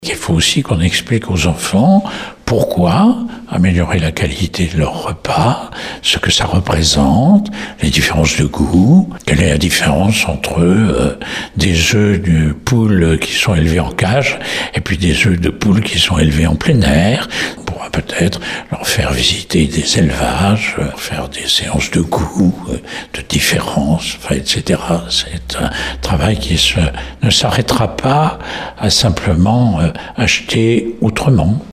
Il faut aussi qu'on explique aux enfants pourquoi améliorer la qualité de leur repas, ce que ça représente, les différences de goût, quelle est la différence entre des œufs de poule qui sont élevés en cage et puis des œufs de poule qui sont élevés en plein air. On pourra peut-être leur faire visiter des élevages, faire des séances de goût, de différence, etc. C'est un travail qui ne s'arrêtera pas à simplement acheter autrement.